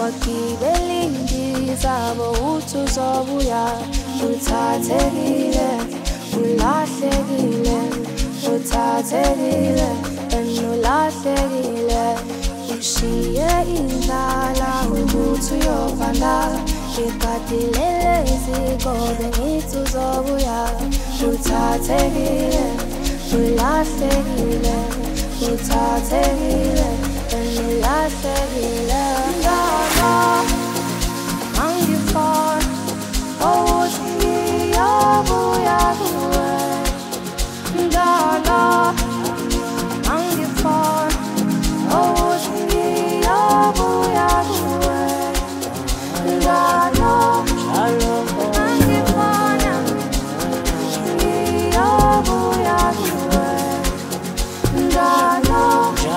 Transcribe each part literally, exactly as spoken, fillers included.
wagibela indizabo uthi uzobuya uthathekile ulahlekile uthathekile enulahlekile ushiye indlala ukuthi uyovanda ngigadilele izikobe ngithi uzobuya uthathekile ulahlekile uthathekile enulahlekile ndaba angifona ukuthi ngiyobuya kuwe ndaba angifona ukuthi ngiyobuya kuwe ndaba angifona ngiyobuya kuwe ndaba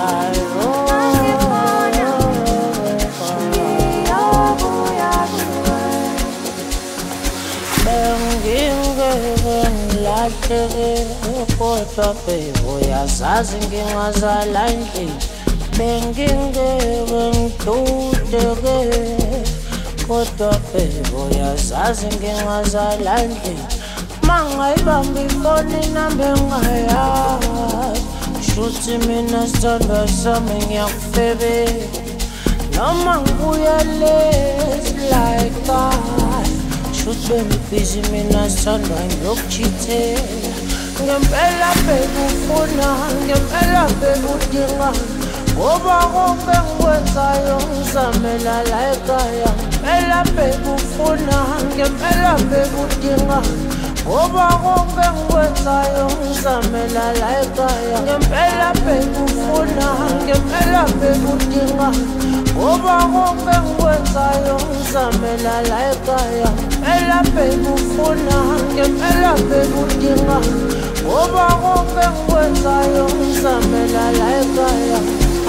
kodwa bebo yazazi ngingazala endlini bengingeke ngidudeke kodwa bebo yazazi ngingazala endlini mangayibamba ifoni inamba engayazi shuthi mina sithandwa sami ngiyakufebela noma ngibuya late like that shuthi bengibhizi mina sithandwa ngiyokuchithela ngempela bheka ufuna ngempela bheka udinga ngoba konke engikwenzayo ngizamela la ekhaya ngempela bheka ufuna ngempela bheka udinga ngoba konke engikwenzayo ngizamela la ekhaya ngempela bheka ufuna ngempela bheka udinga ngoba konke engikwenzayo ngizamela la ekhaya ngempela bheka ufuna ngempela bheka udinga ngoba konke engikwenzayo ngizamela la ekhaya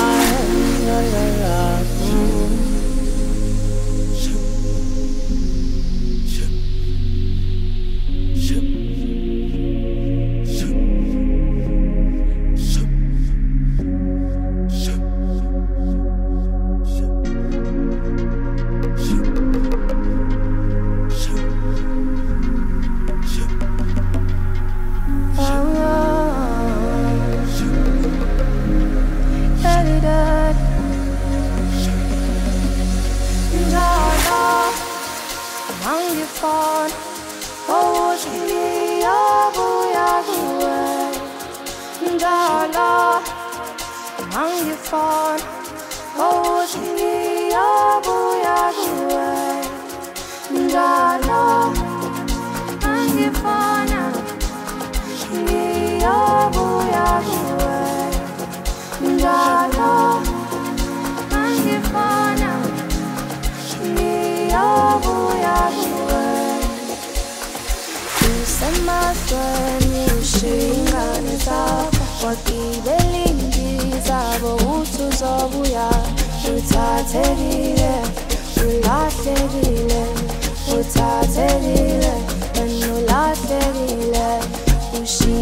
wagibela indizabo uthi uzobuya uthathekile ulahlekile uthathekile enulahlekile ushiye